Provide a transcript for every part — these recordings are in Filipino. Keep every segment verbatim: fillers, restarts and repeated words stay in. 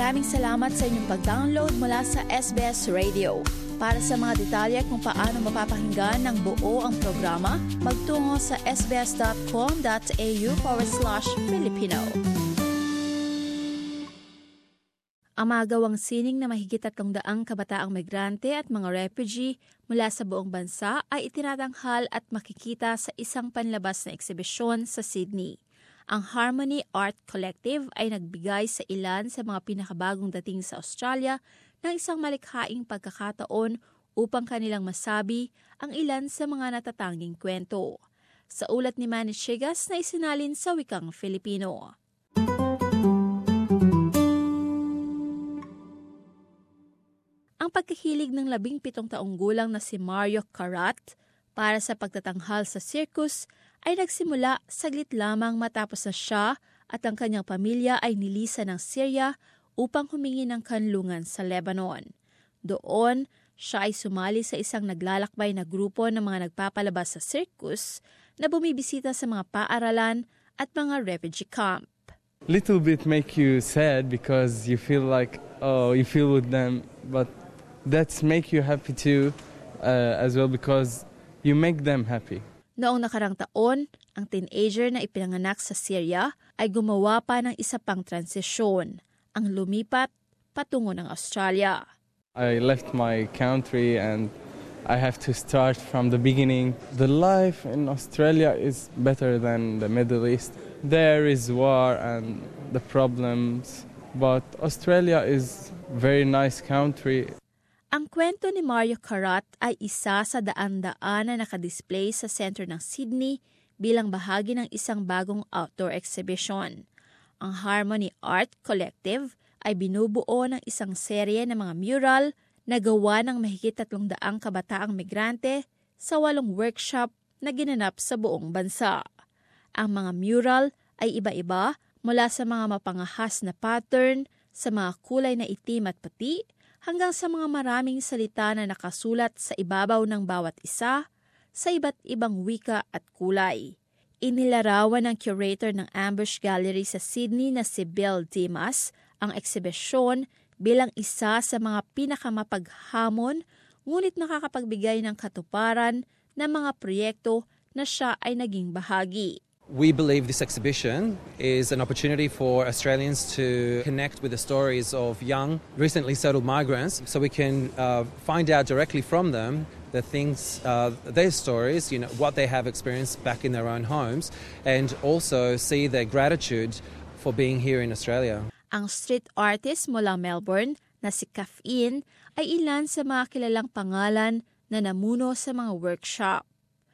Maraming salamat sa inyong pag-download mula sa S B S Radio. Para sa mga detalye kung paano mapapakinggan ng buo ang programa, magtungo sa sbs.com.au forward slash Filipino. Ang mga gawang sining na mahigit tatlong daang kabataang migrante at mga refugee mula sa buong bansa ay itinatanghal at makikita sa isang panlabas na eksibisyon sa Sydney. Ang Harmony Art Collective ay nagbigay sa ilan sa mga pinakabagong dating sa Australia ng isang malikhaing pagkakataon upang kanilang masabi ang ilan sa mga natatanging kwento. Sa ulat ni Manny Chigas na isinalin sa wikang Filipino. Ang pagkahilig ng labing pitong taong gulang na si Mario Carat para sa pagtatanghal sa circus ay nagsimula saglit lamang matapos na siya at ang kanyang pamilya ay nilisan ng Syria upang humingi ng kanlungan sa Lebanon. Doon, siya ay sumali sa isang naglalakbay na grupo ng mga nagpapalabas sa circus na bumibisita sa mga paaralan at mga refugee camp. Little bit make you sad because you feel like, oh, you feel with them, but that's make you happy too uh, as well because you make them happy. Noong nakarang taon, ang teenager na ipinanganak sa Syria ay gumawa pa ng isa pang transisyon, ang lumipat patungo ng Australia. I left my country and I have to start from the beginning. The life in Australia is better than the Middle East. There is war and the problems, but Australia is very nice country. Ang kwento ni Mario Carat ay isa sa daan-daan na nakadisplay sa sentro ng Sydney bilang bahagi ng isang bagong outdoor exhibition. Ang Harmony Art Collective ay binubuo ng isang serye ng mga mural na gawa ng mahigit tatlong daang kabataang migrante sa walong workshop na ginanap sa buong bansa. Ang mga mural ay iba-iba mula sa mga mapangahas na pattern, sa mga kulay na itim at puti, hanggang sa mga maraming salita na nakasulat sa ibabaw ng bawat isa sa iba't ibang wika at kulay. Inilarawan ng curator ng Ambush Gallery sa Sydney na si Bill Dimas ang eksibisyon bilang isa sa mga pinakamapaghamon ngunit nakakapagbigay ng katuparan ng mga proyekto na siya ay naging bahagi. We believe this exhibition is an opportunity for Australians to connect with the stories of young, recently settled migrants so we can uh, find out directly from them the things, uh, their stories, you know, what they have experienced back in their own homes, and also see their gratitude for being here in Australia. Ang street artist mula Melbourne na si Caffeine ay ilan sa mga kilalang pangalan na namuno sa mga workshop.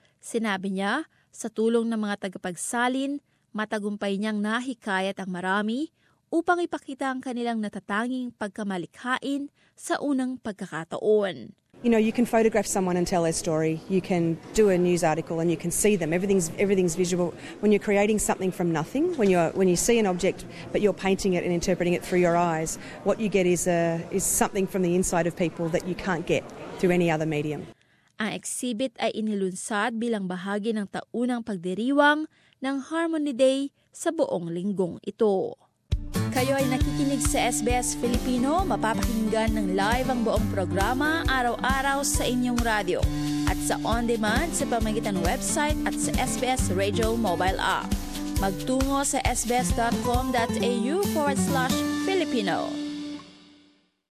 Sinabi niya, sa tulong ng mga tagapagsalin, matagumpay niyang nahikayat ang marami upang ipakita ang kanilang natatanging pagkamalikhain sa unang pagkakataon. You know, you can photograph someone and tell their story. You can do a news article and you can see them. Everything's everything's visual. When you're creating something from nothing, when you when you see an object but you're painting it and interpreting it through your eyes, what you get is a is something from the inside of people that you can't get through any other medium. Ang exhibit ay inilunsad bilang bahagi ng taunang pagdiriwang ng Harmony Day sa buong linggong ito. Kayo ay nakikinig sa S B S Filipino, mapapakinggan ng live ang buong programa araw-araw sa inyong radyo at sa on-demand sa pamamagitan ng website at sa S B S Radio mobile app. Magtungo sa sbs.com.au forward slash Filipino.